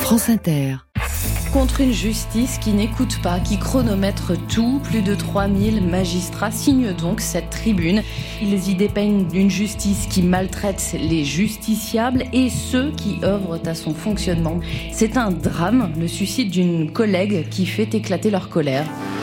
France Inter. Contre une justice qui n'écoute pas, qui chronomètre tout, plus de 3000 magistrats signent donc cette tribune. Ils y dépeignent une justice qui maltraite les justiciables et ceux qui œuvrent à son fonctionnement. C'est un drame, le suicide d'une collègue qui fait éclater leur colère.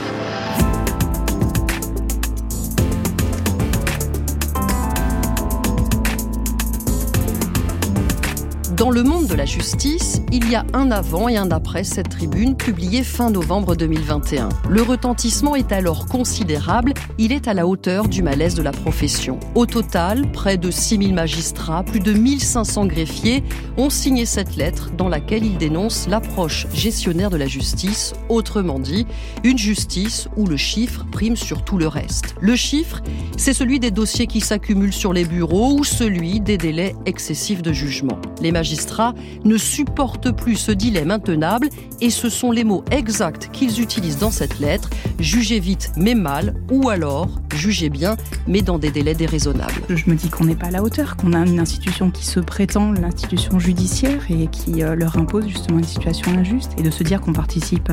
Dans le monde de la justice, il y a un avant et un après cette tribune publiée fin novembre 2021. Le retentissement est alors considérable, il est à la hauteur du malaise de la profession. Au total, près de 6000 magistrats, plus de 1500 greffiers ont signé cette lettre dans laquelle ils dénoncent l'approche gestionnaire de la justice, autrement dit, une justice où le chiffre prime sur tout le reste. Le chiffre, c'est celui des dossiers qui s'accumulent sur les bureaux ou celui des délais excessifs de jugement. Les magistrats ne supportent plus ce dilemme intenable et ce sont les mots exacts qu'ils utilisent dans cette lettre. Jugez vite mais mal ou alors jugez bien mais dans des délais déraisonnables. Je me dis qu'on n'est pas à la hauteur, qu'on a une institution qui se prétend l'institution judiciaire et qui leur impose justement une situation injuste et de se dire qu'on participe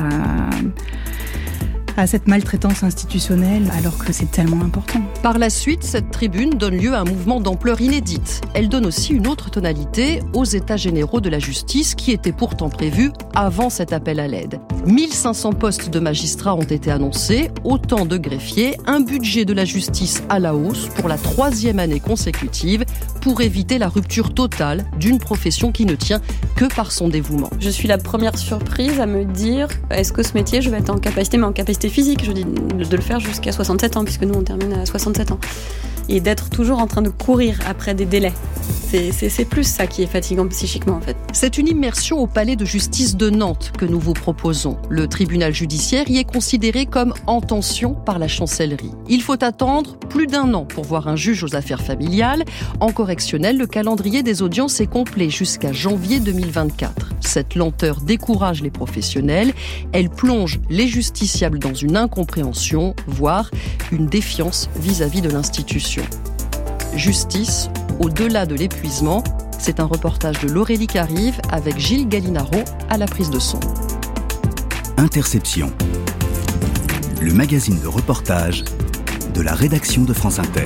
à cette maltraitance institutionnelle alors que c'est tellement important. Par la suite, cette tribune donne lieu à un mouvement d'ampleur inédite. Elle donne aussi une autre tonalité aux états généraux de la justice qui étaient pourtant prévus avant cet appel à l'aide. 1500 postes de magistrats ont été annoncés, autant de greffiers, un budget de la justice à la hausse pour la 3e année consécutive pour éviter la rupture totale d'une profession qui ne tient que par son dévouement. Je suis la première surprise à me dire est-ce que ce métier je vais être en capacité, mais en capacité physique, je dis, de le faire jusqu'à 67 ans, puisque nous on termine à 67 ans. Et d'être toujours en train de courir après des délais. C'est plus ça qui est fatigant psychiquement en fait. C'est une immersion au palais de justice de Nantes que nous vous proposons. Le tribunal judiciaire y est considéré comme en tension par la chancellerie. Il faut attendre plus d'1 an pour voir un juge aux affaires familiales. En correctionnel, le calendrier des audiences est complet jusqu'à janvier 2024. Cette lenteur décourage les professionnels. Elle plonge les justiciables dans une incompréhension, voire une défiance vis-à-vis de l'institution. Justice, au-delà de l'épuisement, c'est un reportage de Laurélie Carive avec Gilles Gallinaro à la prise de son. Interception, le magazine de reportage de la rédaction de France Inter.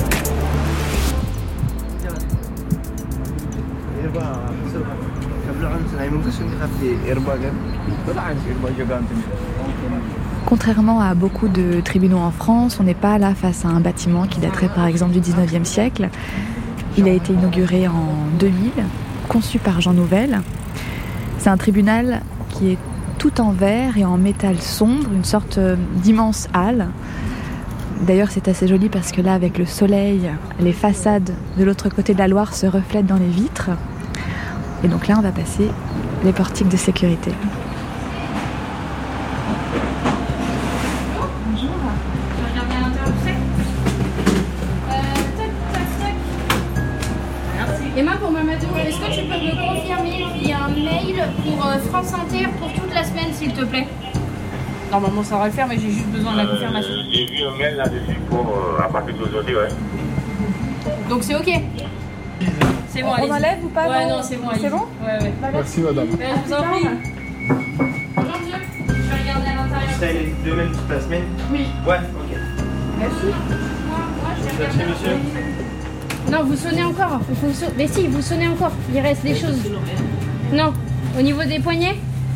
Contrairement à beaucoup de tribunaux en France, on n'est pas là face à un bâtiment qui daterait par exemple du 19e siècle. Il a été inauguré en 2000, conçu par Jean Nouvel. C'est un tribunal qui est tout en verre et en métal sombre, une sorte d'immense halle. D'ailleurs, c'est assez joli parce que là, avec le soleil, les façades de l'autre côté de la Loire se reflètent dans les vitres. Et donc là, on va passer les portiques de sécurité. Emma, pour Mamadou, est-ce que tu peux me confirmer via un mail pour France Inter pour toute la semaine, s'il te plaît? Normalement, ça va le faire, mais j'ai juste besoin de la confirmation. J'ai vu un mail là-dessus pour à partir d'aujourd'hui, ouais. Donc c'est ok? C'est bon, On enlève ou pas? Ouais, non, c'est bon. C'est bon? Ouais. Merci, madame. Je vous en prie. Bonjour, monsieur. Je vais regarder à l'intérieur. Vous serez les 2 mêmes toute la semaine? Oui. Ouais, ok. Merci. Moi, je vais regarder. Monsieur. Non, vous sonnez encore. Mais si, vous sonnez encore. Il reste des choses. Non. Au niveau des poignets?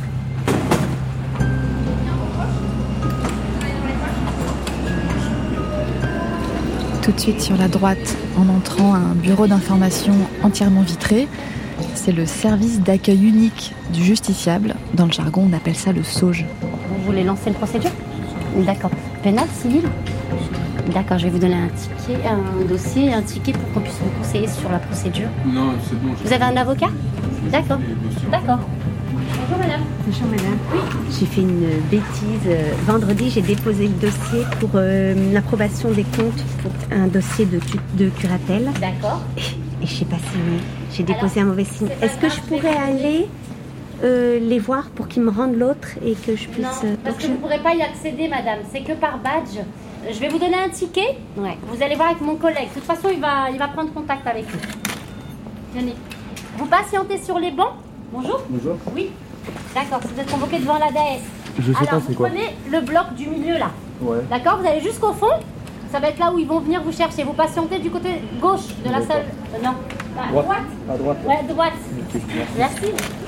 Tout de suite sur la droite, en entrant, un bureau d'information entièrement vitré. C'est le service d'accueil unique du justiciable. Dans le jargon, on appelle ça le SAUJ. Vous voulez lancer une procédure? D'accord. Pénal, civil? D'accord, je vais vous donner un ticket, un dossier, un ticket pour qu'on puisse vous conseiller sur la procédure. Non, c'est bon. Vous avez un avocat? D'accord. D'accord. Bonjour, madame. Bonjour, madame. Oui. J'ai fait une bêtise. Vendredi, j'ai déposé le dossier pour l'approbation des comptes pour un dossier de curatelle. D'accord. Et je sais pas si j'ai déposé un mauvais signe. Est-ce que je pourrais aller les voir pour qu'ils me rendent l'autre et que je puisse... Non, parce que vous ne pourrez pas y accéder, madame. C'est que par badge. Je vais vous donner un ticket. Ouais. Vous allez voir avec mon collègue. De toute façon, il va prendre contact avec vous. Venez. Vous patientez sur les bancs. Bonjour. Bonjour. Oui. D'accord, vous êtes convoqué devant la DAS. Je sais pas c'est quoi. Alors, vous prenez le bloc du milieu là. Ouais. D'accord, vous allez jusqu'au fond. Ça va être là où ils vont venir vous chercher. Vous patientez du côté gauche de la salle. Non, à droite. À droite. Ouais, droite. Ok, Merci.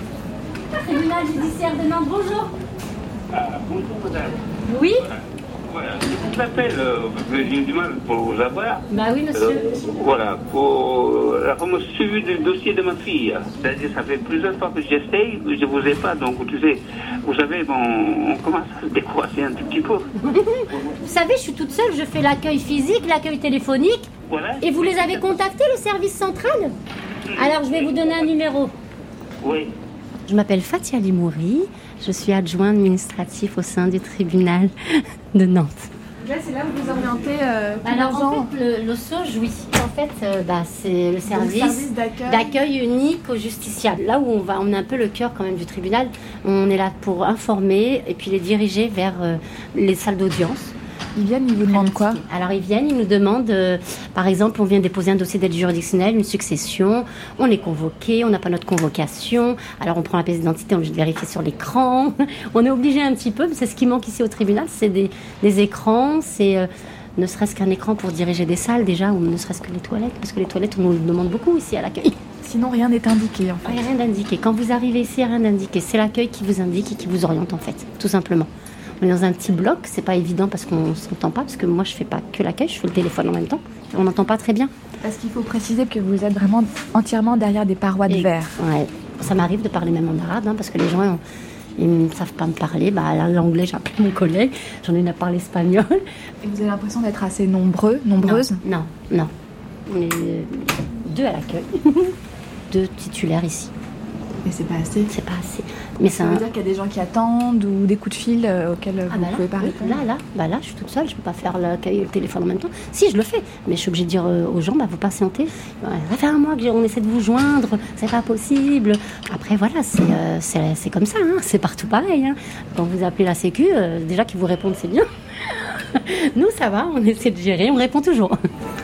Tribunal judiciaire de Nantes, bonjour. Bonjour madame. Oui. Voilà, je vous appelle, j'ai du mal pour vous avoir. Bah oui, monsieur. Voilà, pour la fameuse suivi du dossier de ma fille. C'est-à-dire, ça fait plusieurs fois que j'essaye, je ne vous ai pas. Donc, tu sais, vous savez, bon, on commence à se décourager un tout petit peu. Vous savez, je suis toute seule, je fais l'accueil physique, l'accueil téléphonique. Voilà. Et vous les avez contactés, le service central? Alors, je vais vous donner un numéro. Oui. Je m'appelle Fatia Limouri, je suis adjoint administratif au sein du tribunal de Nantes. Là, c'est là où vous orientez Alors, en fait, le SOJ, oui. En fait, c'est le service d'accueil unique aux justiciables. Là où on est un peu le cœur quand même du tribunal. On est là pour informer et puis les diriger vers les salles d'audience. Ils viennent, ils vous demandent quoi? Alors ils viennent, ils nous demandent, par exemple, on vient déposer un dossier d'aide juridictionnelle, une succession, on est convoqué, on n'a pas notre convocation, alors on prend la pièce d'identité, on est obligé de vérifier sur l'écran, on est obligé un petit peu, c'est ce qui manque ici au tribunal, c'est des écrans, c'est ne serait-ce qu'un écran pour diriger des salles déjà, ou ne serait-ce que les toilettes, parce que les toilettes on nous le demande beaucoup ici à l'accueil. Sinon rien n'est indiqué en fait. Il n'y a rien d'indiqué, quand vous arrivez ici, il n'y a rien d'indiqué, c'est l'accueil qui vous indique et qui vous oriente en fait, tout simplement. On est dans un petit bloc, c'est pas évident parce qu'on ne s'entend pas, parce que moi je fais pas que l'accueil, je fais le téléphone en même temps. On n'entend pas très bien. Parce qu'il faut préciser que vous êtes vraiment entièrement derrière des parois de verre. Ouais, ça m'arrive de parler même en arabe, parce que les gens ils ne savent pas me parler. L'anglais, j'ai appelé mon collègue, j'en ai une à parler espagnol. Et vous avez l'impression d'être assez nombreuses? Non. On est 2 à l'accueil, 2 titulaires ici. Et c'est pas assez? C'est pas assez. Mais ça veut dire qu'il y a des gens qui attendent ou des coups de fil auxquels vous ne pouvez pas répondre? Là, je suis toute seule, je ne peux pas faire l'accueil et le téléphone en même temps. Si, je le fais, mais je suis obligée de dire aux gens, vous patientez. Ça fait un mois qu'on essaie de vous joindre, c'est pas possible. Après, voilà, c'est comme ça, c'est partout pareil. Quand vous appelez la Sécu, déjà qu'ils vous répondent, c'est bien. Nous, ça va, on essaie de gérer, on répond toujours.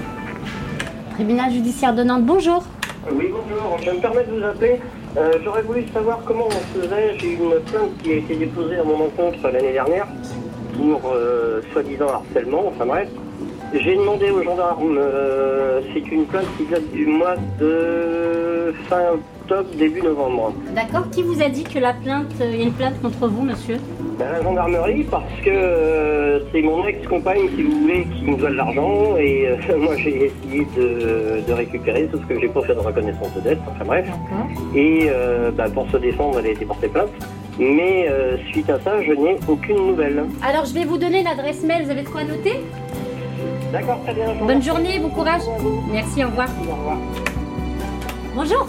Tribunal judiciaire de Nantes, bonjour. Oui, bonjour, je me permets de vous appeler. J'aurais voulu savoir comment on faisait. J'ai eu une plainte qui a été déposée à mon encontre l'année dernière pour soi-disant harcèlement, enfin bref. J'ai demandé aux gendarmes, c'est une plainte qui date du mois de fin octobre, début novembre. D'accord, qui vous a dit que il y a une plainte contre vous, monsieur? La gendarmerie, parce que c'est mon ex-compagne, si vous voulez, qui me doit de l'argent, et moi j'ai essayé de récupérer, sauf que j'ai pas fait de reconnaissance de dette, enfin bref. Et pour se défendre, elle a été portée plainte. Mais suite à ça, je n'ai aucune nouvelle. Alors je vais vous donner l'adresse mail, vous avez de quoi noter? D'accord, très bien. Bonne journée, bon courage. Merci, au revoir. Au revoir. Bonjour.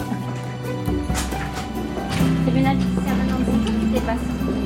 Tribunal judiciaire de Nantes, bonjour, qui se passe?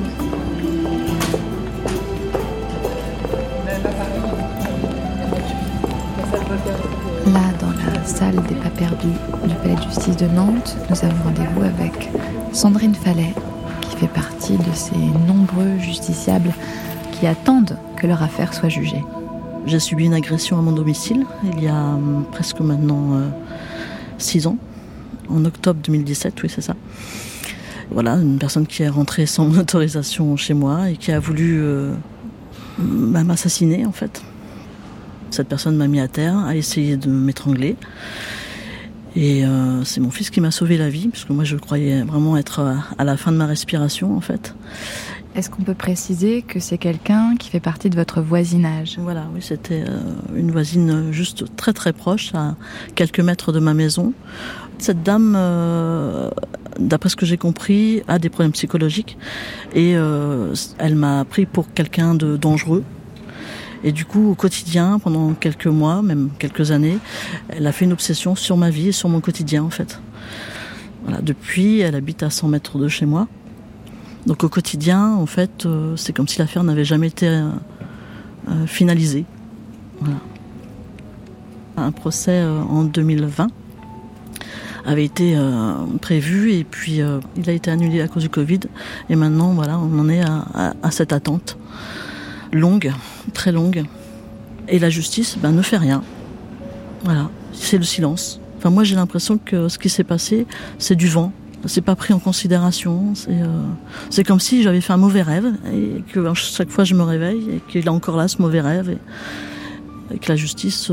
Là, dans la salle des pas perdus du palais de justice de Nantes, nous avons rendez-vous avec Sandrine Fallet, qui fait partie de ces nombreux justiciables qui attendent que leur affaire soit jugée. J'ai subi une agression à mon domicile il y a presque maintenant 6 ans, en octobre 2017, oui c'est ça. Voilà, une personne qui est rentrée sans mon autorisation chez moi et qui a voulu m'assassiner en fait. Cette personne m'a mis à terre, a essayé de m'étrangler. Et c'est mon fils qui m'a sauvé la vie, parce que moi je croyais vraiment être à la fin de ma respiration en fait. Est-ce qu'on peut préciser que c'est quelqu'un qui fait partie de votre voisinage? Voilà, oui, c'était une voisine juste très très proche, à quelques mètres de ma maison. Cette dame, d'après ce que j'ai compris, a des problèmes psychologiques et elle m'a pris pour quelqu'un de dangereux. Et du coup, au quotidien, pendant quelques mois, même quelques années, elle a fait une obsession sur ma vie et sur mon quotidien en fait. Voilà, depuis, elle habite à 100 mètres de chez moi. Donc au quotidien, en fait, c'est comme si l'affaire n'avait jamais été finalisée. Voilà. Un procès en 2020 avait été prévu et puis il a été annulé à cause du Covid. Et maintenant, voilà, on en est à cette attente longue, très longue. Et la justice ne fait rien. Voilà, c'est le silence. Enfin, moi, j'ai l'impression que ce qui s'est passé, c'est du vent. C'est pas pris en considération. C'est comme si j'avais fait un mauvais rêve et que chaque fois je me réveille et qu'il est encore là ce mauvais rêve et que la justice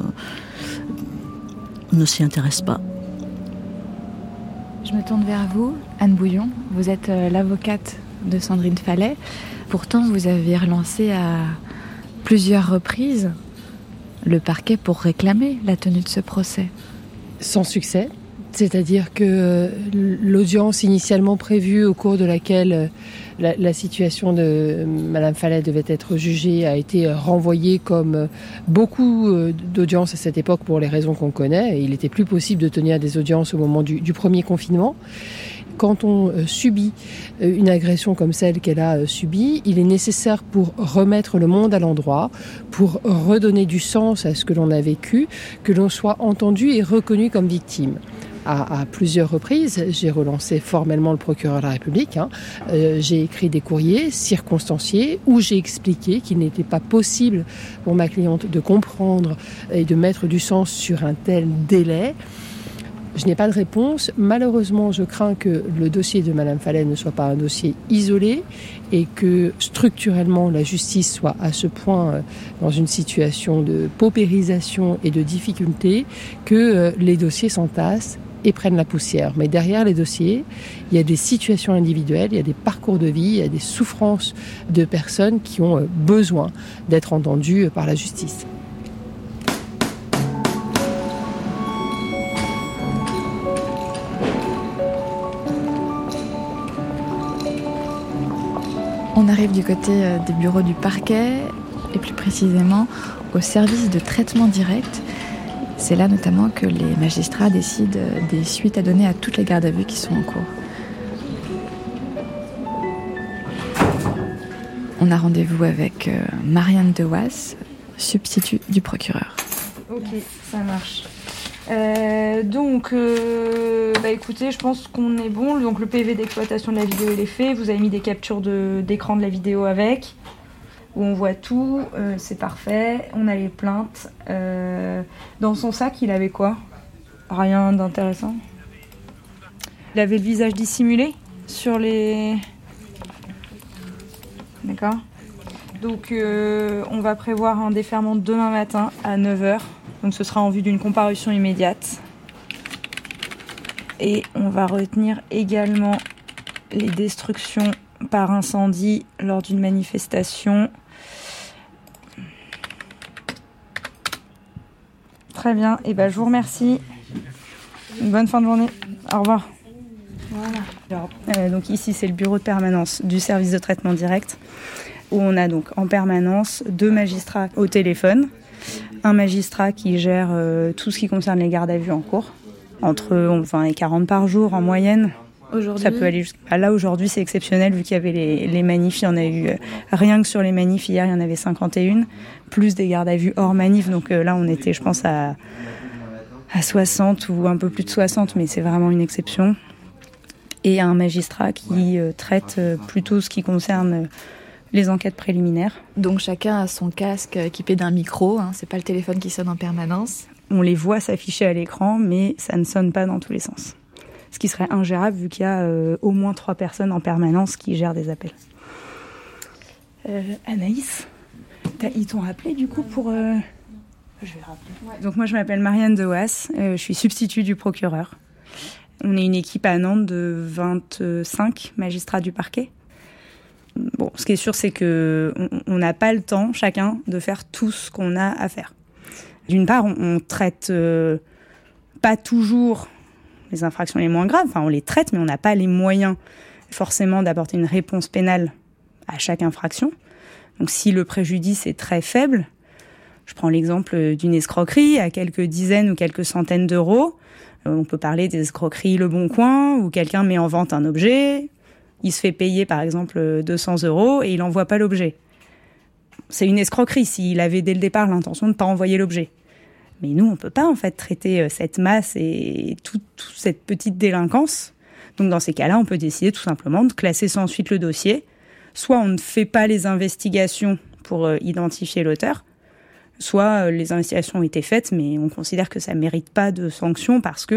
ne s'y intéresse pas. Je me tourne vers vous, Anne Bouillon. Vous êtes l'avocate de Sandrine Fallet. Pourtant, vous avez relancé à plusieurs reprises le parquet pour réclamer la tenue de ce procès. Sans succès. C'est-à-dire que l'audience initialement prévue au cours de laquelle la situation de Madame Fallet devait être jugée a été renvoyée comme beaucoup d'audiences à cette époque pour les raisons qu'on connaît. Et il n'était plus possible de tenir des audiences au moment du premier confinement. Quand on subit une agression comme celle qu'elle a subie, il est nécessaire pour remettre le monde à l'endroit, pour redonner du sens à ce que l'on a vécu, que l'on soit entendu et reconnu comme victime. À plusieurs reprises, j'ai relancé formellement le procureur de la République. J'ai écrit des courriers circonstanciés où j'ai expliqué qu'il n'était pas possible pour ma cliente de comprendre et de mettre du sens sur un tel délai. Je n'ai pas de réponse. Malheureusement, je crains que le dossier de Madame Fallet ne soit pas un dossier isolé et que structurellement la justice soit à ce point dans une situation de paupérisation et de difficulté que les dossiers s'entassent et prennent la poussière. Mais derrière les dossiers, il y a des situations individuelles, il y a des parcours de vie, il y a des souffrances de personnes qui ont besoin d'être entendues par la justice. On arrive du côté des bureaux du parquet et plus précisément au service de traitement direct. C'est là notamment que les magistrats décident des suites à donner à toutes les gardes à vue qui sont en cours. On a rendez-vous avec Marianne Dewaas, substitut du procureur. Ok, ça marche. Écoutez, je pense qu'on est bon. Donc le PV d'exploitation de la vidéo il est fait. Vous avez mis des captures d'écran de la vidéo avec, où on voit tout. C'est parfait. On a les plaintes. Dans son sac, il avait quoi? Rien d'intéressant. Il avait le visage dissimulé sur les... D'accord. Donc on va prévoir un déferment demain matin à 9h. Donc ce sera en vue d'une comparution immédiate. Et on va retenir également les destructions par incendie lors d'une manifestation. Très bien, et je vous remercie. Une bonne fin de journée. Au revoir. Voilà. Donc ici c'est le bureau de permanence du service de traitement direct, où on a donc en permanence 2 magistrats au téléphone. Un magistrat qui gère tout ce qui concerne les gardes à vue en cours, entre 20 et 40 par jour en moyenne. Aujourd'hui, ça peut aller jusqu'à... Là, aujourd'hui, c'est exceptionnel, vu qu'il y avait les manifs. Il y en a eu, rien que sur les manifs, hier, il y en avait 51, plus des gardes à vue hors manif. Donc là, on était, je pense, à 60 ou un peu plus de 60, mais c'est vraiment une exception. Et un magistrat qui traite plutôt ce qui concerne... les enquêtes préliminaires. Donc chacun a son casque équipé d'un micro, c'est pas le téléphone qui sonne en permanence. On les voit s'afficher à l'écran, mais ça ne sonne pas dans tous les sens. Ce qui serait ingérable vu qu'il y a au moins 3 personnes en permanence qui gèrent des appels. Anaïs, ils t'ont rappelé du coup pour... Je vais rappeler. Ouais. Donc moi je m'appelle Marianne Dewaas, je suis substitut du procureur. On est une équipe à Nantes de 25 magistrats du parquet. Bon, ce qui est sûr, c'est que on n'a pas le temps, chacun, de faire tout ce qu'on a à faire. D'une part, on traite pas toujours les infractions les moins graves. Enfin, on les traite, mais on n'a pas les moyens, forcément, d'apporter une réponse pénale à chaque infraction. Donc, si le préjudice est très faible, je prends l'exemple d'une escroquerie à quelques dizaines ou quelques centaines d'euros. On peut parler des escroqueries Le Bon Coin, où quelqu'un met en vente un objet... Il se fait payer, par exemple, 200 € et il n'envoie pas l'objet. C'est une escroquerie s'il avait dès le départ l'intention de ne pas envoyer l'objet. Mais nous, on ne peut pas, en fait, traiter cette masse et toute cette petite délinquance. Donc, dans ces cas-là, on peut décider tout simplement de classer sans suite le dossier. Soit on ne fait pas les investigations pour identifier l'auteur, soit les investigations ont été faites, mais on considère que ça ne mérite pas de sanction parce que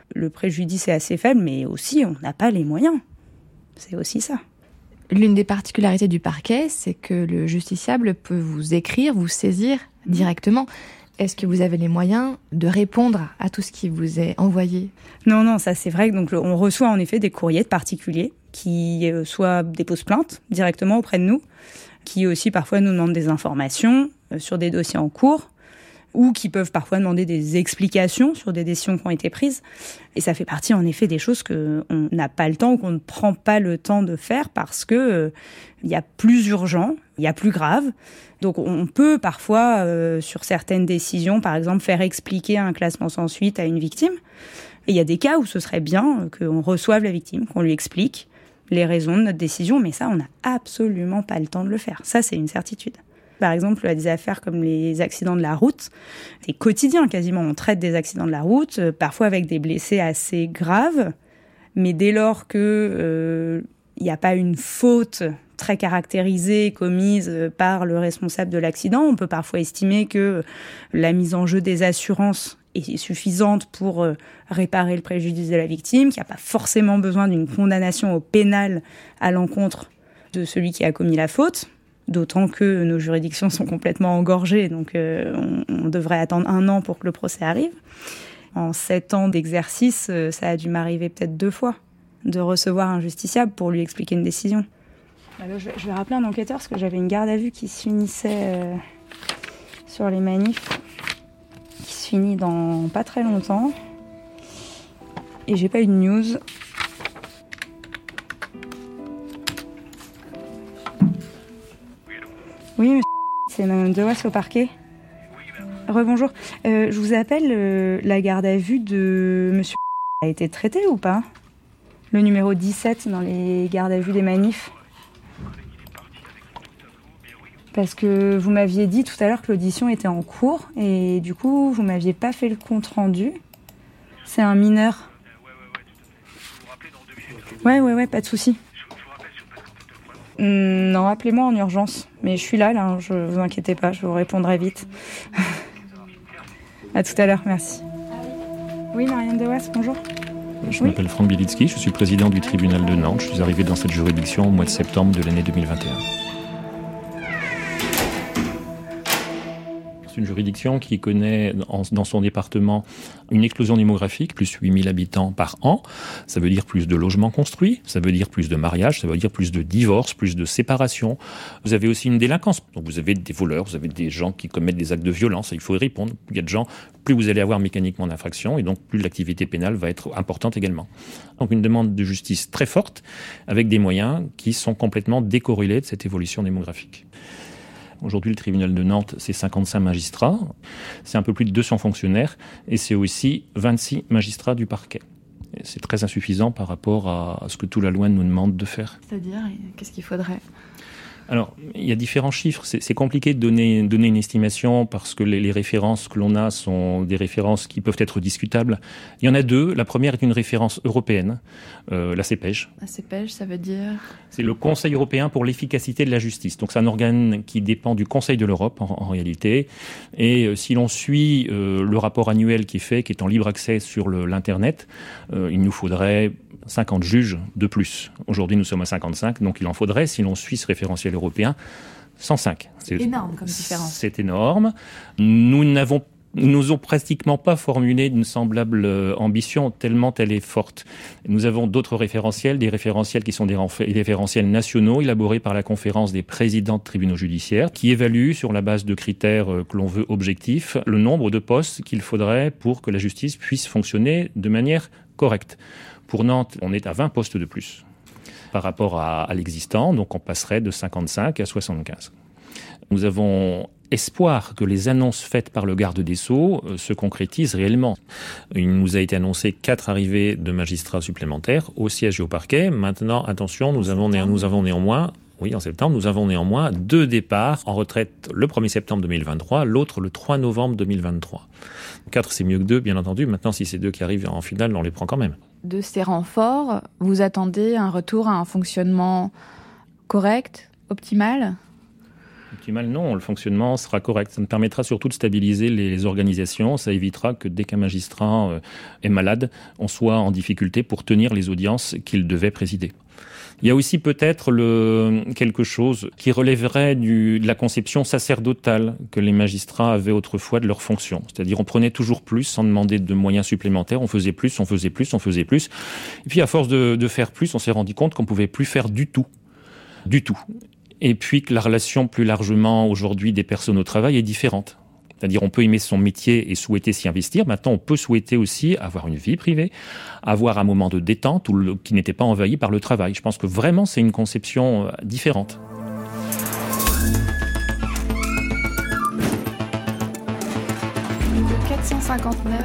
Le préjudice est assez faible, mais aussi on n'a pas les moyens. C'est aussi ça. L'une des particularités du parquet, c'est que le justiciable peut vous écrire, vous saisir directement. Est-ce que vous avez les moyens de répondre à tout ce qui vous est envoyé ? Non, ça c'est vrai. Donc on reçoit en effet des courriers de particuliers qui soit déposent plainte directement auprès de nous, qui aussi parfois nous demandent des informations sur des dossiers en cours, ou qui peuvent parfois demander des explications sur des décisions qui ont été prises. Et ça fait partie en effet des choses qu'on n'a pas le temps ou qu'on ne prend pas le temps de faire parce que il y a plus urgent, il y a plus grave. Donc on peut parfois, sur certaines décisions, par exemple, faire expliquer un classement sans suite à une victime. Et il y a des cas où ce serait bien qu'on reçoive la victime, qu'on lui explique les raisons de notre décision, mais ça, on n'a absolument pas le temps de le faire. Ça, c'est une certitude. Par exemple, des affaires comme les accidents de la route, c'est quotidien quasiment. On traite des accidents de la route, parfois avec des blessés assez graves, mais dès lors que il n'y a pas une faute très caractérisée commise par le responsable de l'accident, on peut parfois estimer que la mise en jeu des assurances est suffisante pour réparer le préjudice de la victime, qu'il n'y a pas forcément besoin d'une condamnation au pénal à l'encontre de celui qui a commis la faute. D'autant que nos juridictions sont complètement engorgées, donc on devrait attendre 1 an pour que le procès arrive. En 7 ans d'exercice, ça a dû m'arriver peut-être 2 fois, de recevoir un justiciable pour lui expliquer une décision. Alors, je vais rappeler un enquêteur, parce que j'avais une garde à vue qui se finissait sur les manifs, qui se finit dans pas très longtemps. Et j'ai pas eu de news. Oui, monsieur, c'est Mme Dewas au parquet. Rebonjour. Je vous appelle, la garde à vue de monsieur a été traitée ou pas ? Le numéro 17 dans les gardes à vue des manifs. Parce que vous m'aviez dit tout à l'heure que l'audition était en cours et du coup, vous m'aviez pas fait le compte rendu. C'est un mineur. Ouais, pas de souci. Non, appelez-moi en urgence. Mais je suis là, je vous inquiétez pas, je vous répondrai vite. À tout à l'heure, merci. Oui, Marianne Dewas, bonjour. Je m'appelle Franck Bielitsky, je suis président du tribunal de Nantes. Je suis arrivé dans cette juridiction au mois de septembre de l'année 2021. C'est une juridiction qui connaît dans son département une explosion démographique, plus 8000 habitants par an. Ça veut dire plus de logements construits, ça veut dire plus de mariages, ça veut dire plus de divorces, plus de séparations. Vous avez aussi une délinquance. Donc vous avez des voleurs, vous avez des gens qui commettent des actes de violence, il faut y répondre. Il y a de gens, plus vous allez avoir mécaniquement d'infractions et donc plus l'activité pénale va être importante également. Donc une demande de justice très forte avec des moyens qui sont complètement décorrélés de cette évolution démographique. Aujourd'hui, le tribunal de Nantes, c'est 55 magistrats, c'est un peu plus de 200 fonctionnaires et c'est aussi 26 magistrats du parquet. Et c'est très insuffisant par rapport à ce que toute la loi nous demande de faire. C'est-à-dire, qu'est-ce qu'il faudrait ? Alors, il y a différents chiffres. C'est compliqué de donner une estimation parce que les références que l'on a sont des références qui peuvent être discutables. Il y en a 2. La première est une référence européenne, la CEPEJ. La CEPEJ, ça veut dire ? C'est le Conseil européen pour l'efficacité de la justice. Donc c'est un organe qui dépend du Conseil de l'Europe en réalité. Et si l'on suit le rapport annuel qui est fait, qui est en libre accès sur l'Internet, il nous faudrait 50 juges de plus. Aujourd'hui, nous sommes à 55, donc il en faudrait, si l'on suit ce référentiel européen, 105. C'est énorme comme différence. C'est énorme. Nous n'osons pratiquement pas formuler une semblable ambition, tellement elle est forte. Nous avons d'autres référentiels, des référentiels qui sont des référentiels nationaux, élaborés par la conférence des présidents de tribunaux judiciaires, qui évaluent, sur la base de critères que l'on veut objectifs, le nombre de postes qu'il faudrait pour que la justice puisse fonctionner de manière correcte. Pour Nantes, on est à 20 postes de plus par rapport à l'existant, donc on passerait de 55 à 75. Nous avons espoir que les annonces faites par le garde des Sceaux se concrétisent réellement. Il nous a été annoncé 4 arrivées de magistrats supplémentaires au siège et au parquet. Maintenant, attention, nous avons néanmoins 2 départs en retraite le 1er septembre 2023, l'autre le 3 novembre 2023. 4, c'est mieux que 2, bien entendu. Maintenant, si c'est 2 qui arrivent en finale, on les prend quand même. De ces renforts, vous attendez un retour à un fonctionnement correct, optimal ? Optimal, non. Le fonctionnement sera correct. Ça me permettra surtout de stabiliser les organisations. Ça évitera que dès qu'un magistrat est malade, on soit en difficulté pour tenir les audiences qu'il devait présider. Il y a aussi peut-être quelque chose qui relèverait de la conception sacerdotale que les magistrats avaient autrefois de leur fonction. C'est-à-dire on prenait toujours plus sans demander de moyens supplémentaires, on faisait plus. Et puis à force de faire plus, on s'est rendu compte qu'on pouvait plus faire du tout. Et puis que la relation plus largement aujourd'hui des personnes au travail est différente. C'est-à-dire on peut aimer son métier et souhaiter s'y investir. Maintenant, on peut souhaiter aussi avoir une vie privée, avoir un moment de détente qui n'était pas envahi par le travail. Je pense que vraiment, c'est une conception différente. Le 459.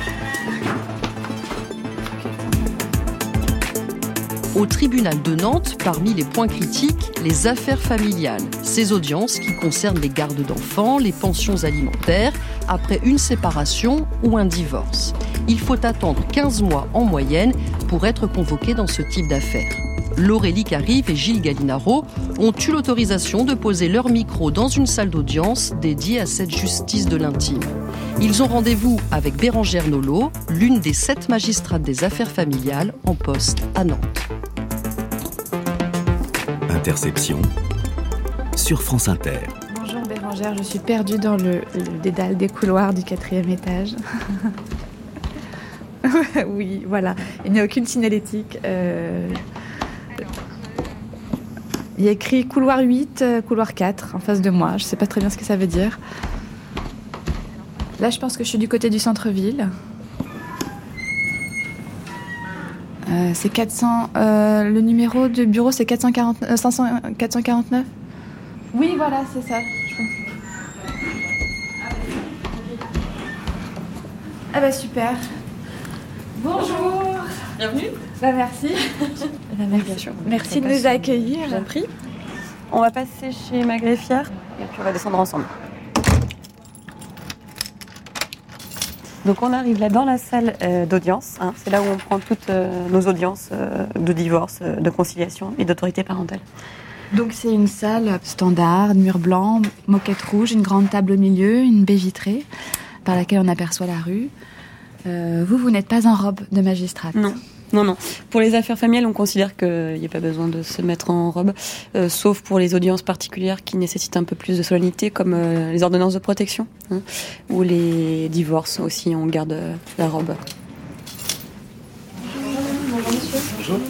Au tribunal de Nantes, parmi les points critiques, les affaires familiales. Ces audiences qui concernent les gardes d'enfants, les pensions alimentaires, après une séparation ou un divorce. Il faut attendre 15 mois en moyenne pour être convoqué dans ce type d'affaires. Laurélie Carive et Gilles Gallinaro ont eu l'autorisation de poser leur micro dans une salle d'audience dédiée à cette justice de l'intime. Ils ont rendez-vous avec Bérangère Nolot, l'une des 7 magistrates des affaires familiales en poste à Nantes. Interception sur France Inter. Bonjour Bérangère, je suis perdue dans le dédale des couloirs du 4e étage. Oui, voilà. Il n'y a aucune signalétique. Il y a écrit couloir 8, couloir 4 en face de moi. Je ne sais pas très bien ce que ça veut dire. Là, je pense que je suis du côté du centre-ville. C'est 400. Le numéro du bureau, c'est 449. Oui, voilà, c'est ça. Ah bah super. Bonjour. Bienvenue. Bah merci. Merci de nous accueillir. J'ai pris. On va passer chez ma greffière et puis on va descendre ensemble. Donc on arrive là dans la salle d'audience. C'est là où on prend toutes nos audiences de divorce, de conciliation et d'autorité parentale. Donc c'est une salle standard, mur blanc, moquette rouge, une grande table au milieu, une baie vitrée par laquelle on aperçoit la rue. Vous n'êtes pas en robe de magistrate? Non. Pour les affaires familiales, on considère qu'il n'y a pas besoin de se mettre en robe, sauf pour les audiences particulières qui nécessitent un peu plus de solennité, comme les ordonnances de protection, ou les divorces aussi, on garde la robe. Bonjour monsieur. Bonjour.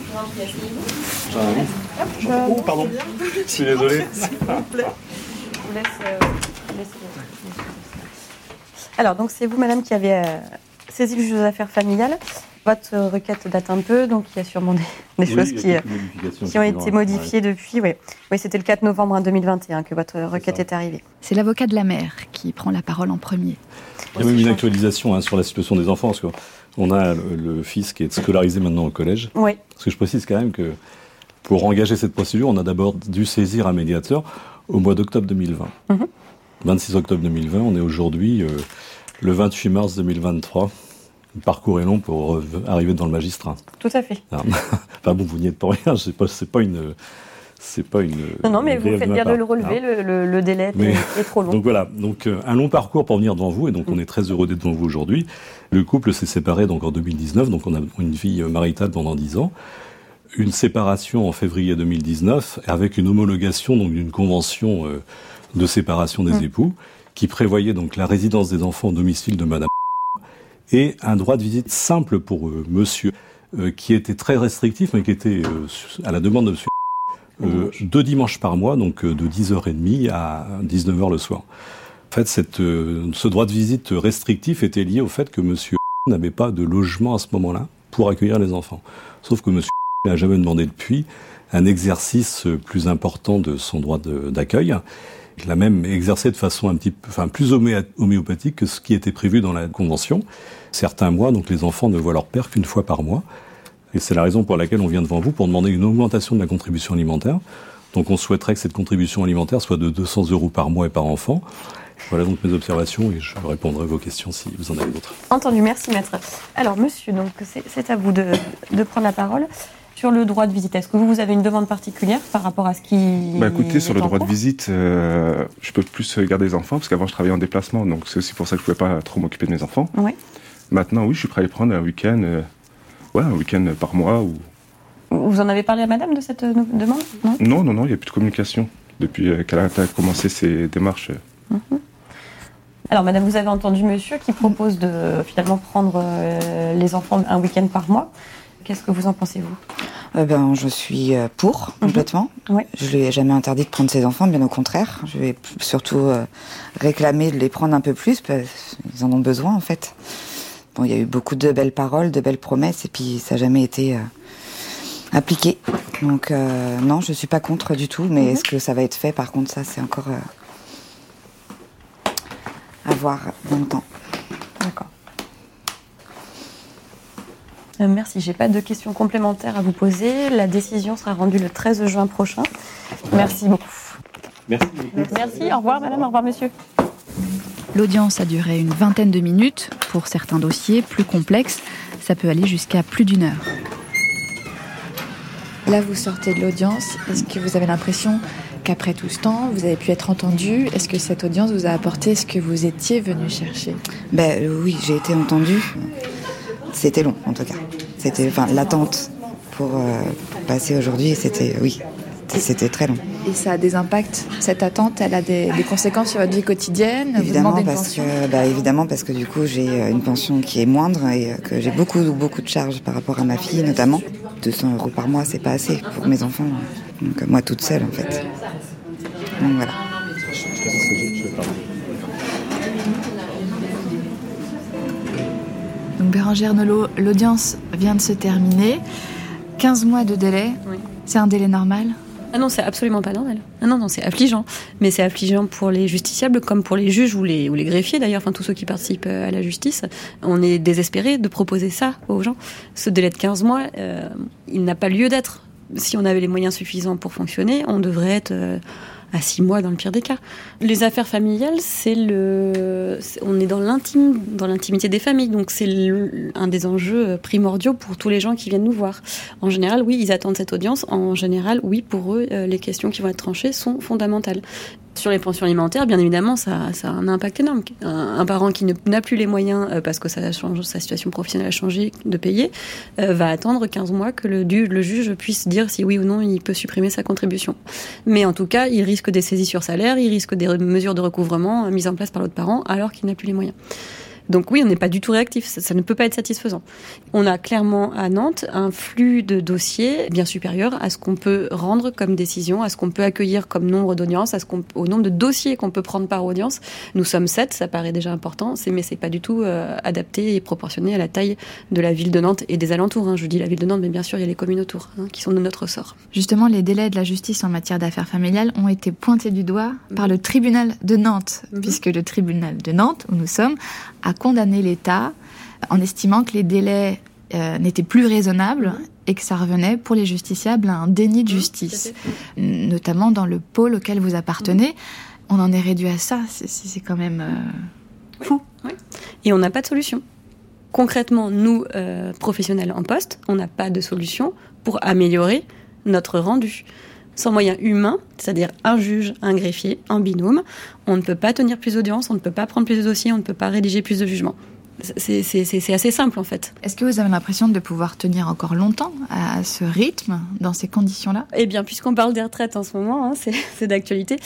Oh, pardon. Je suis désolé. S'il vous plaît. Je vous laisse. Alors, donc c'est vous, madame, qui avez saisi le juge aux affaires familiales. Votre requête date un peu, donc il y a sûrement des choses qui ont été modifiées depuis. Oui, c'était le 4 novembre 2021 que votre requête est arrivée. C'est l'avocat de la mère qui prend la parole en premier. Il y a même une actualisation sur la situation des enfants, parce qu'on a le fils qui est scolarisé maintenant au collège. Oui. Parce que je précise quand même que pour engager cette procédure, on a d'abord dû saisir un médiateur au mois d'octobre 2020. 26 octobre 2020, on est aujourd'hui le 28 mars 2023. Le parcours est long pour arriver dans le magistrat. Tout à fait. Enfin bon, vous n'y êtes pour rien, c'est pas une... Non, mais vous faites bien de le relever, le délai est trop long. Donc voilà, un long parcours pour venir devant vous, et donc on est très heureux d'être devant vous aujourd'hui. Le couple s'est séparé donc en 2019, donc on a une vie maritale pendant 10 ans. Une séparation en février 2019, avec une homologation donc d'une convention de séparation des époux, qui prévoyait donc la résidence des enfants au domicile de madame et un droit de visite simple pour monsieur, qui était très restrictif, mais qui était à la demande de monsieur 2 dimanches par mois, donc de 10h30 à 19h le soir. En fait, ce droit de visite restrictif était lié au fait que monsieur n'avait pas de logement à ce moment-là pour accueillir les enfants. Sauf que monsieur n'a jamais demandé depuis un exercice plus important de son droit d'accueil. Il a même exercé de façon plus homéopathique que ce qui était prévu dans la convention. Certains mois, donc les enfants ne voient leur père qu'une fois par mois. Et c'est la raison pour laquelle on vient devant vous pour demander une augmentation de la contribution alimentaire. Donc on souhaiterait que cette contribution alimentaire soit de 200 € par mois et par enfant. Voilà donc mes observations et je répondrai à vos questions si vous en avez d'autres. Entendu, merci maître. Alors monsieur, donc c'est à vous de prendre la parole. Sur le droit de visite, est-ce que vous avez une demande particulière par rapport à ce qui... Écoutez, sur le droit de visite, je peux plus garder les enfants, parce qu'avant je travaillais en déplacement, donc c'est aussi pour ça que je ne pouvais pas trop m'occuper de mes enfants. Oui. Maintenant, oui, je suis prêt à les prendre un week-end par mois. Ou... Vous en avez parlé à madame de cette demande ? Non, il n'y a plus de communication depuis qu'elle a commencé ses démarches. Alors madame, vous avez entendu monsieur qui propose de finalement prendre les enfants un week-end par mois. Qu'est-ce que vous en pensez, vous ? Je suis pour, complètement. Oui. Je ne lui ai jamais interdit de prendre ses enfants, bien au contraire. Je vais surtout réclamer de les prendre un peu plus, parce qu'ils en ont besoin, en fait. Bon, il y a eu beaucoup de belles paroles, de belles promesses, et puis ça n'a jamais été appliqué. Donc, non, je ne suis pas contre du tout, mais est-ce que ça va être fait ? Par contre, ça, c'est encore à voir dans le temps. D'accord. Merci, j'ai pas de questions complémentaires à vous poser. La décision sera rendue le 13 juin prochain. Merci beaucoup. Merci, au revoir madame, au revoir monsieur. L'audience a duré une vingtaine de minutes. Pour certains dossiers plus complexes, ça peut aller jusqu'à plus d'1 heure. Là, vous sortez de l'audience. Est-ce que vous avez l'impression qu'après tout ce temps, vous avez pu être entendu ? Est-ce que cette audience vous a apporté ce que vous étiez venu chercher ? Oui, j'ai été entendue. C'était long, en tout cas. C'était, l'attente pour passer aujourd'hui, c'était très long. Et ça a des impacts, cette attente, elle a des conséquences sur votre vie quotidienne ? Évidemment, évidemment, parce que du coup, j'ai une pension qui est moindre et que j'ai beaucoup de charges par rapport à ma fille, notamment. 200 € par mois, c'est pas assez pour mes enfants. Donc, moi, toute seule, en fait. Donc, voilà. Donc Bérangère Nolot, l'audience vient de se terminer. 15 mois de délai, c'est un délai normal ? Ah non, c'est absolument pas normal. Ah non, c'est affligeant. Mais c'est affligeant pour les justiciables comme pour les juges ou les greffiers d'ailleurs, tous ceux qui participent à la justice. On est désespérés de proposer ça aux gens. Ce délai de 15 mois, il n'a pas lieu d'être. Si on avait les moyens suffisants pour fonctionner, on devrait être à 6 mois dans le pire des cas. Les affaires familiales, on est dans l'intimité des familles, donc c'est un des enjeux primordiaux pour tous les gens qui viennent nous voir. En général, oui, ils attendent cette audience. En général, oui, pour eux, les questions qui vont être tranchées sont fondamentales. Sur les pensions alimentaires, bien évidemment, ça a un impact énorme. Un parent qui n'a plus les moyens, parce que sa situation professionnelle a changé, de payer, va attendre 15 mois que le juge puisse dire si oui ou non il peut supprimer sa contribution. Mais en tout cas, il risque des saisies sur salaire, il risque des mesures de recouvrement mises en place par l'autre parent, alors qu'il n'a plus les moyens. Donc oui, on n'est pas du tout réactif, ça ne peut pas être satisfaisant. On a clairement à Nantes un flux de dossiers bien supérieur à ce qu'on peut rendre comme décision, à ce qu'on peut accueillir comme nombre d'audiences, au nombre de dossiers qu'on peut prendre par audience. Nous sommes 7, ça paraît déjà important, mais c'est pas du tout adapté et proportionné à la taille de la ville de Nantes et des alentours. Je dis la ville de Nantes, mais bien sûr il y a les communes autour qui sont de notre ressort. Justement, les délais de la justice en matière d'affaires familiales ont été pointés du doigt par le tribunal de Nantes, puisque le tribunal de Nantes, où nous sommes, a condamné l'État en estimant que les délais n'étaient plus raisonnables et que ça revenait pour les justiciables à un déni de justice, notamment dans le pôle auquel vous appartenez. On en est réduit à ça, c'est quand même fou. Oui. Et on n'a pas de solution. Concrètement, nous, professionnels en poste, on n'a pas de solution pour améliorer notre rendu. Sans moyens humains, c'est-à-dire un juge, un greffier, en binôme, on ne peut pas tenir plus d'audience, on ne peut pas prendre plus de dossiers, on ne peut pas rédiger plus de jugements. C'est assez simple en fait. Est-ce que vous avez l'impression de pouvoir tenir encore longtemps à ce rythme, dans ces conditions-là ? Eh bien, puisqu'on parle des retraites en ce moment, c'est d'actualité.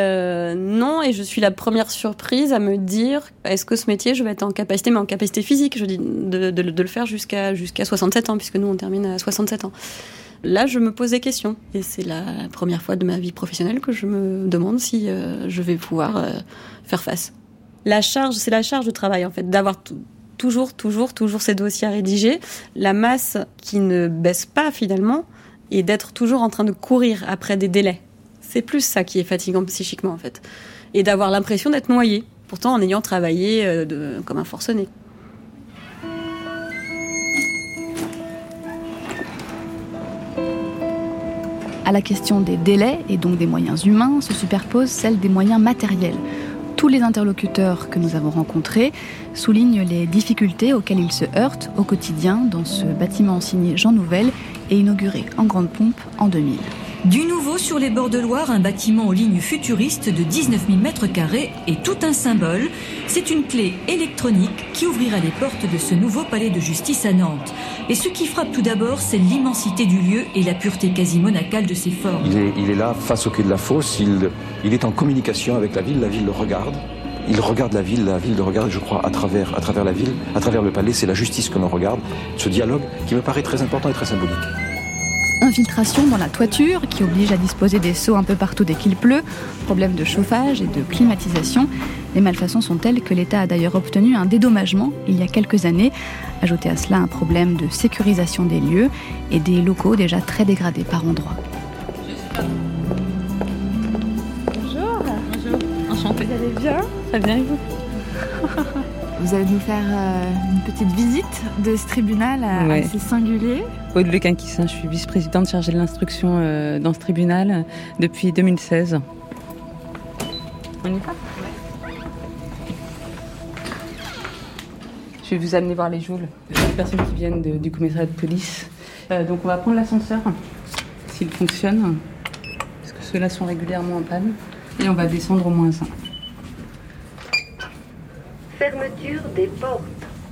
Non, et je suis la première surprise à me dire, est-ce que ce métier, je vais être en capacité, mais en capacité physique, je dis, de le faire jusqu'à 67 ans, puisque nous on termine à 67 ans. Là, je me pose des questions. Et c'est la première fois de ma vie professionnelle que je me demande si je vais pouvoir faire face. C'est la charge de travail, en fait, d'avoir toujours ces dossiers à rédiger. La masse qui ne baisse pas, finalement, et d'être toujours en train de courir après des délais. C'est plus ça qui est fatigant psychiquement, en fait. Et d'avoir l'impression d'être noyé, pourtant en ayant travaillé comme un forcené. À la question des délais et donc des moyens humains se superpose celle des moyens matériels. Tous les interlocuteurs que nous avons rencontrés soulignent les difficultés auxquelles ils se heurtent au quotidien dans ce bâtiment signé Jean Nouvel et inauguré en grande pompe en 2000. Du nouveau sur les bords de Loire, un bâtiment aux lignes futuristes de 19 000 m² est tout un symbole. C'est une clé électronique qui ouvrira les portes de ce nouveau palais de justice à Nantes. Et ce qui frappe tout d'abord, c'est l'immensité du lieu et la pureté quasi monacale de ses formes. Il est là, face au quai de la Fosse, il est en communication avec la ville le regarde. Il regarde la ville le regarde, je crois, à travers la ville, à travers le palais, c'est la justice que l'on regarde. Ce dialogue qui me paraît très important et très symbolique. Infiltration dans la toiture qui oblige à disposer des seaux un peu partout dès qu'il pleut, problème de chauffage et de climatisation. Les malfaçons sont telles que l'État a d'ailleurs obtenu un dédommagement il y a quelques années. Ajoutez à cela un problème de sécurisation des lieux et des locaux déjà très dégradés par endroits. Bonjour. Bonjour. Enchantée. Vous allez bien ? Très bien, et vous ? Vous allez nous faire une petite visite de ce tribunal assez singulier. Aude Lequinquis, je suis vice-présidente chargée de l'instruction dans ce tribunal depuis 2016. On y va ? Je vais vous amener voir les geôles. Les personnes qui viennent du commissariat de police. Donc on va prendre l'ascenseur, s'il fonctionne, parce que ceux-là sont régulièrement en panne. Et on va descendre au -1. Fermeture des portes.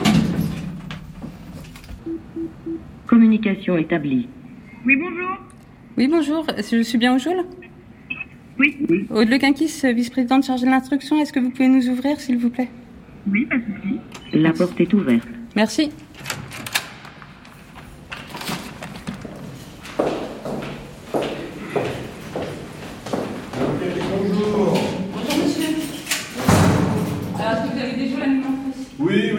Communication établie. Oui, bonjour. Oui, bonjour. Je suis bien au geôle ? Oui. Aude Lequinquis, vice-présidente chargée de l'instruction. Est-ce que vous pouvez nous ouvrir, s'il vous plaît ? Oui, pas de souci. La porte est ouverte. Merci. Bonjour. Bonjour, monsieur. Alors, est-ce que vous avez des geôles alimentaires ? Oui.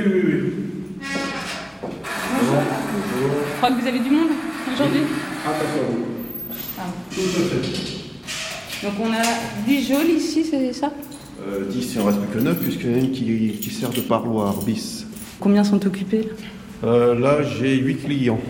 Je crois que vous avez du monde aujourd'hui. Ah, d'accord. Tout à fait. Donc on a 10 geôles ici, c'est ça ? 10, il en reste plus que 9, puisqu'il y en a une qui sert de parloir bis. Combien sont occupés ? Là, j'ai 8 clients.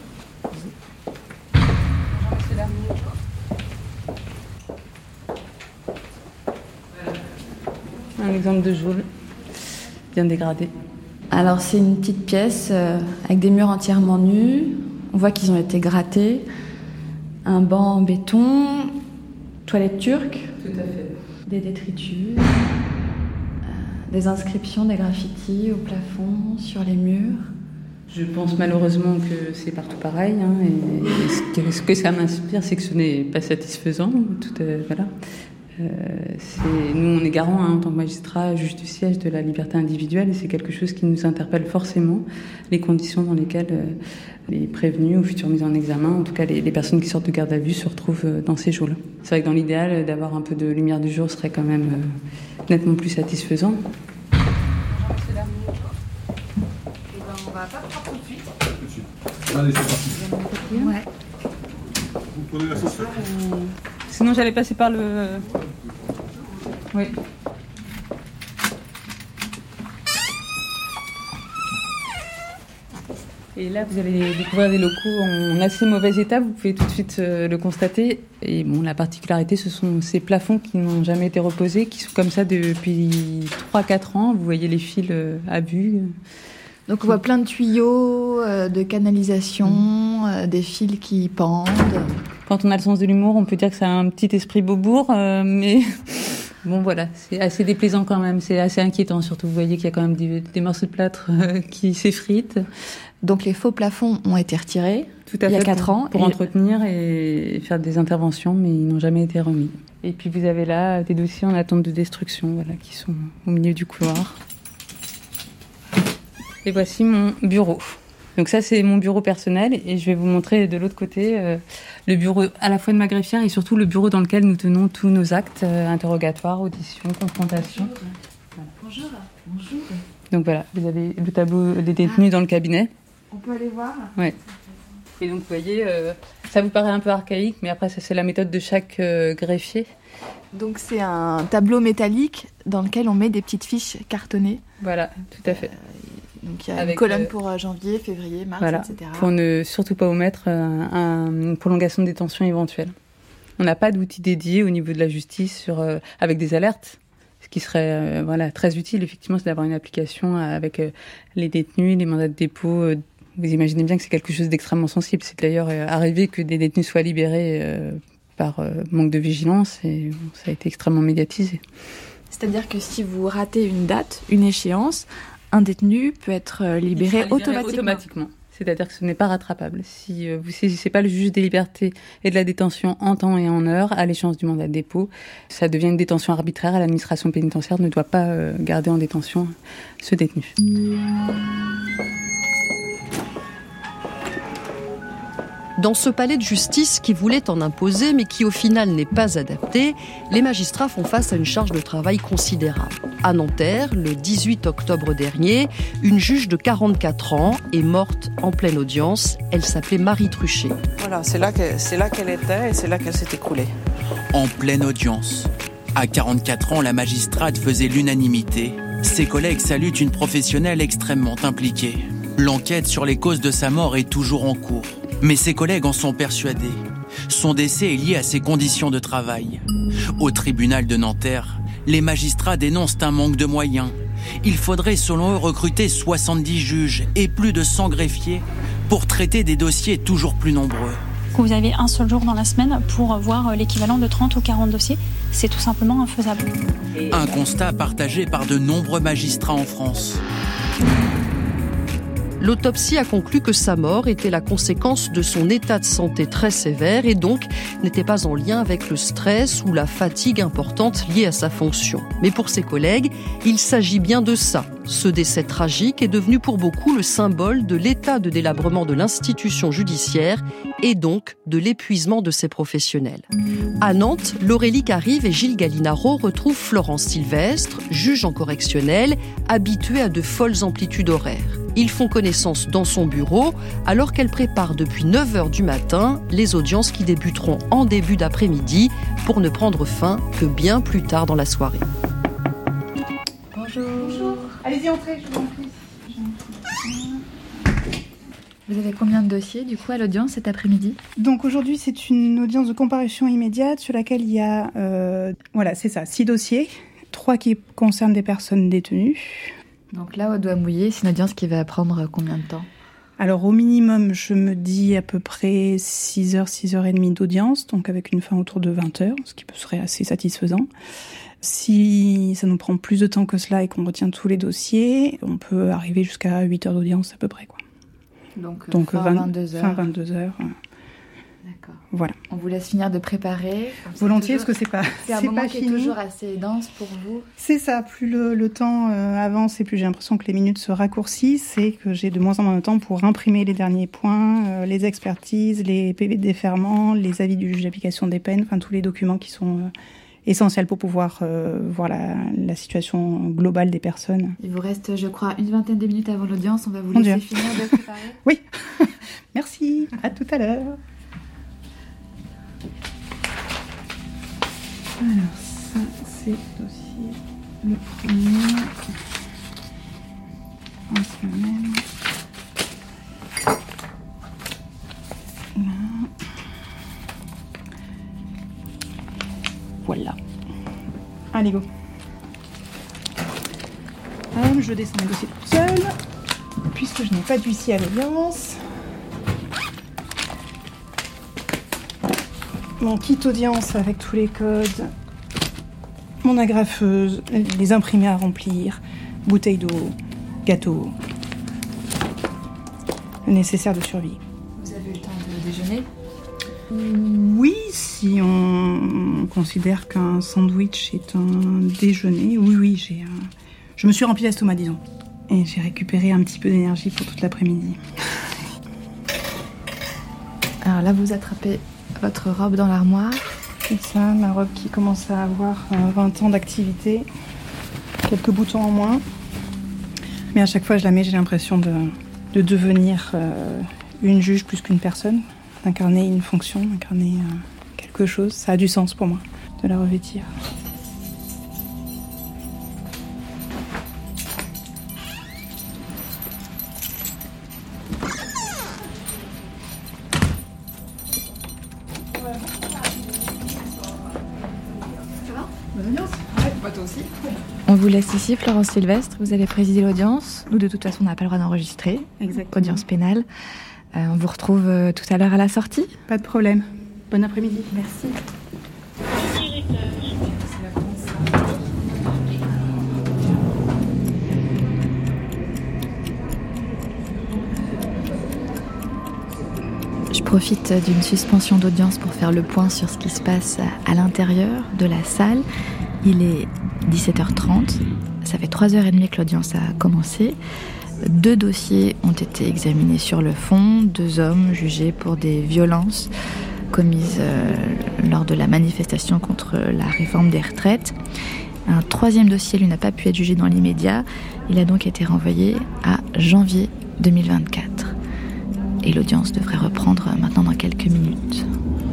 Un exemple de geôle, bien dégradé. Alors c'est une petite pièce avec des murs entièrement nus. On voit qu'ils ont été grattés. Un banc en béton, toilette turque. Tout à fait. Des détritus, des inscriptions, des graffitis au plafond, sur les murs. Je pense malheureusement que c'est partout pareil. Et ce que ça m'inspire, c'est que ce n'est pas satisfaisant. Voilà. Nous, on est garant en tant que magistrat, juge du siège, de la liberté individuelle, et c'est quelque chose qui nous interpelle forcément, les conditions dans lesquelles les prévenus ou futurs mis en examen, en tout cas les personnes qui sortent de garde à vue, se retrouvent dans ces geôles. C'est vrai que dans l'idéal, d'avoir un peu de lumière du jour serait quand même nettement plus satisfaisant. On va pas prendre tout de suite. Allez, c'est parti. Ouais. Vous prenez l'ascenseur ? Sinon, j'allais passer par le... Oui. Et là, vous allez découvrir des locaux en assez mauvais état, vous pouvez tout de suite le constater. Et bon, la particularité, ce sont ces plafonds qui n'ont jamais été reposés, qui sont comme ça depuis 3-4 ans. Vous voyez les fils à vue. Donc on voit plein de tuyaux, de canalisation, des fils qui pendent. Quand on a le sens de l'humour, on peut dire que c'est un petit esprit Beaubourg, mais bon voilà, c'est assez déplaisant quand même, c'est assez inquiétant surtout. Vous voyez qu'il y a quand même des morceaux de plâtre qui s'effritent. Donc les faux plafonds ont été retirés il y a 4 ans. Pour entretenir et faire des interventions, mais ils n'ont jamais été remis. Et puis vous avez là des dossiers en attente de destruction, voilà, qui sont au milieu du couloir. Et voici mon bureau. Donc ça, c'est mon bureau personnel et je vais vous montrer de l'autre côté le bureau à la fois de ma greffière et surtout le bureau dans lequel nous tenons tous nos actes, interrogatoires, auditions, confrontations. Voilà. Bonjour. Bonjour. Donc voilà, vous avez le tableau des détenus dans le cabinet. On peut aller voir ? Ouais. Et donc vous voyez, ça vous paraît un peu archaïque, mais après ça c'est la méthode de chaque greffier. Donc c'est un tableau métallique dans lequel on met des petites fiches cartonnées. Voilà, tout à fait. Donc il y a une colonne pour janvier, février, mars, voilà, etc. Pour ne surtout pas omettre une prolongation de détention éventuelle. On n'a pas d'outils dédiés au niveau de la justice avec des alertes. Ce qui serait très utile, effectivement, c'est d'avoir une application avec les détenus, les mandats de dépôt. Vous imaginez bien que c'est quelque chose d'extrêmement sensible. C'est d'ailleurs arrivé que des détenus soient libérés par manque de vigilance et ça a été extrêmement médiatisé. C'est-à-dire que si vous ratez une date, une échéance, un détenu peut être libéré automatiquement. C'est-à-dire que ce n'est pas rattrapable. Si vous ne saisissez pas le juge des libertés et de la détention en temps et en heure, à l'échéance du mandat de dépôt, ça devient une détention arbitraire et l'administration pénitentiaire ne doit pas garder en détention ce détenu. Dans ce palais de justice qui voulait en imposer, mais qui au final n'est pas adapté, les magistrats font face à une charge de travail considérable. À Nanterre, le 18 octobre dernier, une juge de 44 ans est morte en pleine audience. Elle s'appelait Marie Truchet. Voilà, c'est là qu'elle était et c'est là qu'elle s'est écroulée. En pleine audience. À 44 ans, la magistrate faisait l'unanimité. Ses collègues saluent une professionnelle extrêmement impliquée. L'enquête sur les causes de sa mort est toujours en cours. Mais ses collègues en sont persuadés. Son décès est lié à ses conditions de travail. Au tribunal de Nanterre, les magistrats dénoncent un manque de moyens. Il faudrait, selon eux, recruter 70 juges et plus de 100 greffiers pour traiter des dossiers toujours plus nombreux. Vous avez un seul jour dans la semaine pour voir l'équivalent de 30 ou 40 dossiers. C'est tout simplement infaisable. Un constat partagé par de nombreux magistrats en France. L'autopsie a conclu que sa mort était la conséquence de son état de santé très sévère et donc n'était pas en lien avec le stress ou la fatigue importante liée à sa fonction. Mais pour ses collègues, il s'agit bien de ça. Ce décès tragique est devenu pour beaucoup le symbole de l'état de délabrement de l'institution judiciaire et donc de l'épuisement de ses professionnels. À Nantes, Laurélie Carive et Gilles Gallinaro retrouvent Florence Sylvestre, juge en correctionnel, habituée à de folles amplitudes horaires. Ils font connaissance dans son bureau alors qu'elle prépare depuis 9h du matin les audiences qui débuteront en début d'après-midi pour ne prendre fin que bien plus tard dans la soirée. Bonjour. Bonjour. Allez-y, entrez, je vous en prie. Vous avez combien de dossiers du coup à l'audience cet après-midi ? Donc aujourd'hui c'est une audience de comparution immédiate sur laquelle il y a 6 dossiers, 3 qui concernent des personnes détenues. Donc là, au doigt mouillé, c'est une audience qui va prendre combien de temps ? Alors au minimum, je me dis à peu près 6h, 6h30 d'audience, donc avec une fin autour de 20h, ce qui serait assez satisfaisant. Si ça nous prend plus de temps que cela et qu'on retient tous les dossiers, on peut arriver jusqu'à 8h d'audience à peu près, quoi. Donc 22h. Fin 22h. D'accord. Voilà. On vous laisse finir de préparer. Volontiers, parce que c'est un moment qui est toujours assez dense pour vous. C'est ça, plus le temps avance et plus j'ai l'impression que les minutes se raccourcissent et que j'ai de moins en moins de temps pour imprimer les derniers points, les expertises, les PV de déferment, les avis du juge d'application des peines, enfin tous les documents qui sont essentiels pour pouvoir voir la situation globale des personnes. Il vous reste, je crois, une vingtaine de minutes avant l'audience. On va vous laisser finir de préparer. Oui, merci, à tout à l'heure. Alors ça, c'est dossier le premier. En semaine. Là. Voilà. Allez, go. Je descends le dossier toute seule, puisque je n'ai pas d'huissier à l'audience. Mon kit audience avec tous les codes, mon agrafeuse, les imprimés à remplir, bouteille d'eau, gâteau, le nécessaire de survie. Vous avez eu le temps de déjeuner ? Oui, si on considère qu'un sandwich est un déjeuner, oui, je me suis rempli l'estomac, disons. Et j'ai récupéré un petit peu d'énergie pour toute l'après-midi. Alors là, vous attrapez votre robe dans l'armoire. C'est ça, ma robe qui commence à avoir 20 ans d'activité. Quelques boutons en moins. Mais à chaque fois, je la mets, j'ai l'impression de devenir une juge plus qu'une personne. D'incarner une fonction, d'incarner quelque chose. Ça a du sens pour moi, de la revêtir. Ça va ? Bonne audience ? Ouais. Toi aussi. On vous laisse ici, Florence Sylvestre. Vous allez présider l'audience. Nous, de toute façon, on n'a pas le droit d'enregistrer. Exactement. Audience pénale. On vous retrouve tout à l'heure à la sortie. Pas de problème. Bon après-midi. Merci. Je profite d'une suspension d'audience pour faire le point sur ce qui se passe à l'intérieur de la salle. Il est 17h30. Ça fait 3h30 que l'audience a commencé. 2 dossiers ont été examinés sur le fond. 2 hommes jugés pour des violences commises lors de la manifestation contre la réforme des retraites. Un 3e dossier, lui, n'a pas pu être jugé dans l'immédiat. Il a donc été renvoyé à janvier 2024. Et l'audience devrait reprendre maintenant dans quelques minutes.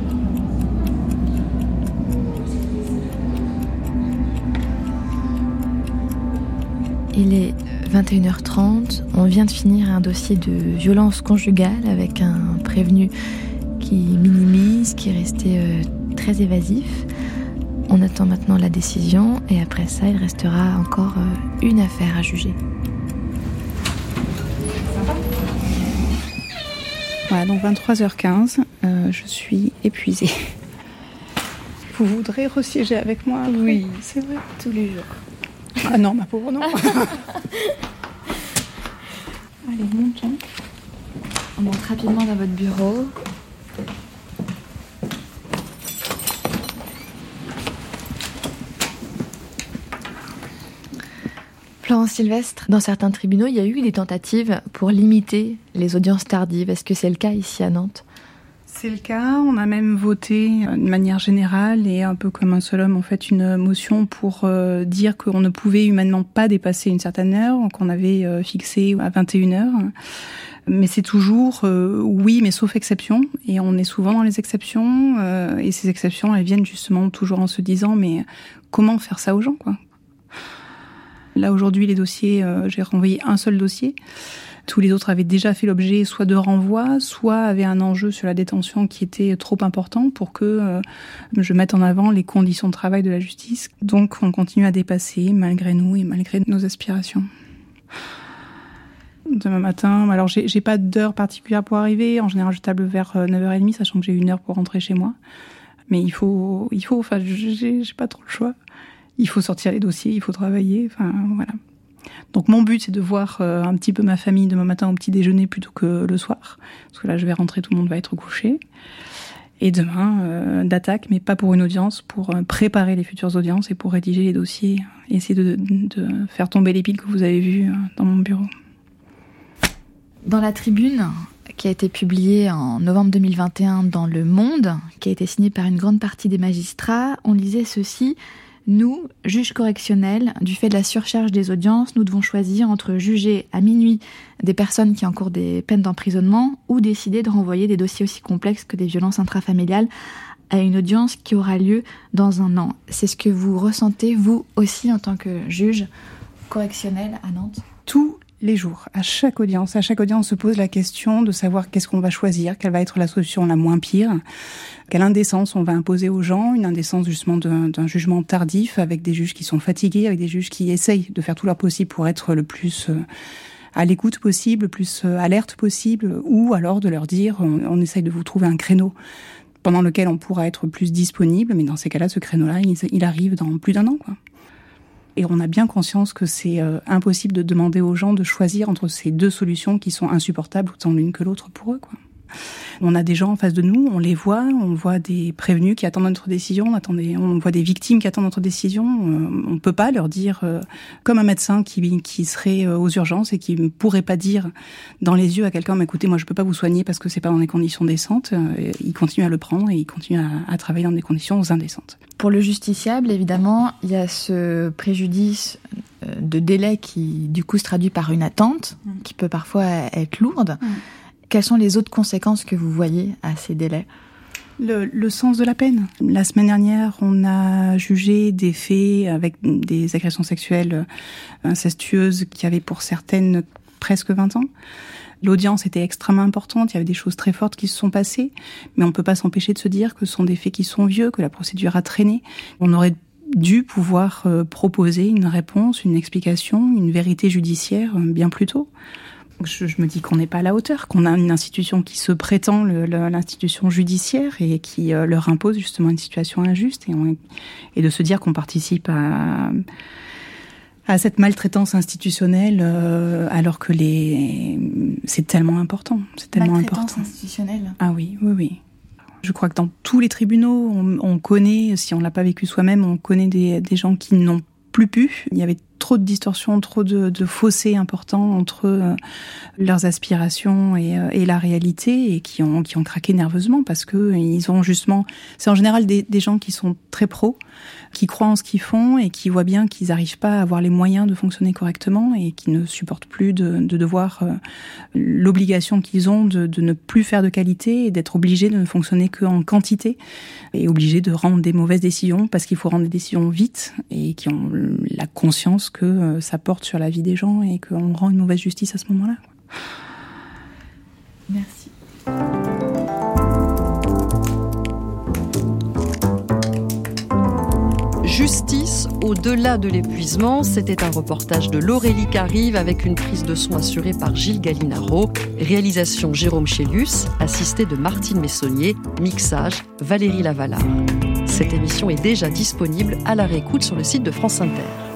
Il est 21h30. On vient de finir un dossier de violence conjugale avec un prévenu qui minimise, qui est resté très évasif. On attend maintenant la décision et après ça, il restera encore une affaire à juger. Voilà, donc 23h15, je suis épuisée. Vous voudrez resiéger avec moi après? Oui, c'est vrai. Tous les jours. Ah non, ma pauvre, non. Allez, montons. On monte rapidement dans votre bureau. Florence Sylvestre, dans certains tribunaux, il y a eu des tentatives pour limiter les audiences tardives. Est-ce que c'est le cas ici à Nantes ? C'est le cas. On a même voté de manière générale et un peu comme un seul homme, en fait, une motion pour dire qu'on ne pouvait humainement pas dépasser une certaine heure, qu'on avait fixé à 21h. Mais c'est toujours oui, mais sauf exception. Et on est souvent dans les exceptions. Et ces exceptions, elles viennent justement toujours en se disant, mais comment faire ça aux gens, quoi ? Là, aujourd'hui, les dossiers, j'ai renvoyé un seul dossier. Tous les autres avaient déjà fait l'objet soit de renvoi, soit avaient un enjeu sur la détention qui était trop important pour que je mette en avant les conditions de travail de la justice. Donc, on continue à dépasser, malgré nous et malgré nos aspirations. Demain matin, alors j'ai pas d'heure particulière pour arriver. En général, je table vers 9h30, sachant que j'ai 1 heure pour rentrer chez moi. Mais il faut, enfin, j'ai pas trop le choix. Il faut sortir les dossiers, il faut travailler, enfin, voilà. Donc mon but, c'est de voir un petit peu ma famille demain matin au petit déjeuner plutôt que le soir. Parce que là, je vais rentrer, tout le monde va être couché. Et demain, d'attaque, mais pas pour une audience, pour préparer les futures audiences et pour rédiger les dossiers, et essayer de faire tomber les piles que vous avez vues dans mon bureau. Dans la tribune qui a été publiée en novembre 2021 dans Le Monde, qui a été signée par une grande partie des magistrats, on lisait ceci: nous, juges correctionnels, du fait de la surcharge des audiences, nous devons choisir entre juger à minuit des personnes qui encourent des peines d'emprisonnement ou décider de renvoyer des dossiers aussi complexes que des violences intrafamiliales à une audience qui aura lieu dans 1 an. C'est ce que vous ressentez, vous aussi, en tant que juge correctionnel à Nantes ? Tous les jours, à chaque audience, on se pose la question de savoir qu'est-ce qu'on va choisir, quelle va être la solution la moins pire, quelle indécence on va imposer aux gens, une indécence justement d'un jugement tardif avec des juges qui sont fatigués, avec des juges qui essayent de faire tout leur possible pour être le plus à l'écoute possible, le plus alerte possible, ou alors de leur dire on essaye de vous trouver un créneau pendant lequel on pourra être plus disponible, mais dans ces cas-là, ce créneau-là, il arrive dans plus d'1 an, quoi. Et on a bien conscience que c'est impossible de demander aux gens de choisir entre ces 2 solutions qui sont insupportables autant l'une que l'autre pour eux, quoi. On a des gens en face de nous, on les voit, on voit des prévenus qui attendent notre décision, on voit des victimes qui attendent notre décision. On ne peut pas leur dire, comme un médecin qui serait aux urgences et qui ne pourrait pas dire dans les yeux à quelqu'un, écoutez, moi je ne peux pas vous soigner parce que c'est pas dans des conditions décentes. Il continue à le prendre et il continue à travailler dans des conditions indécentes. Pour le justiciable, évidemment, il y a ce préjudice de délai qui, du coup, se traduit par une attente, qui peut parfois être lourde. Quelles sont les autres conséquences que vous voyez à ces délais ? Le sens de la peine. La semaine dernière, on a jugé des faits avec des agressions sexuelles incestueuses qui avaient pour certaines presque 20 ans. L'audience était extrêmement importante, il y avait des choses très fortes qui se sont passées, mais on ne peut pas s'empêcher de se dire que ce sont des faits qui sont vieux, que la procédure a traîné. On aurait dû pouvoir proposer une réponse, une explication, une vérité judiciaire bien plus tôt. Je me dis qu'on n'est pas à la hauteur, qu'on a une institution qui se prétend l'institution judiciaire et qui leur impose justement une situation injuste et de se dire qu'on participe à cette maltraitance institutionnelle alors que c'est tellement important. C'est tellement maltraitance institutionnelle. Ah oui. Je crois que dans tous les tribunaux, on connaît, si on l'a pas vécu soi-même, on connaît des gens qui n'ont plus pu. Il y avait trop de distorsions, trop de fossés importants entre leurs aspirations et la réalité et qui ont craqué nerveusement parce que ils ont justement... C'est en général des gens qui sont très pros, qui croient en ce qu'ils font et qui voient bien qu'ils n'arrivent pas à avoir les moyens de fonctionner correctement et qui ne supportent plus de devoir... l'obligation qu'ils ont de ne plus faire de qualité et d'être obligés de ne fonctionner qu'en quantité et obligés de rendre des mauvaises décisions parce qu'il faut rendre des décisions vite et qui ont la conscience que ça porte sur la vie des gens et qu'on rend une mauvaise justice à ce moment-là. Merci. Justice au-delà de l'épuisement, c'était un reportage de Laurélie Carive avec une prise de son assurée par Gilles Gallinaro, réalisation Jérôme Chélius, assisté de Martine Messonnier, mixage Valérie Lavalard. Cette émission est déjà disponible à la réécoute sur le site de France Inter.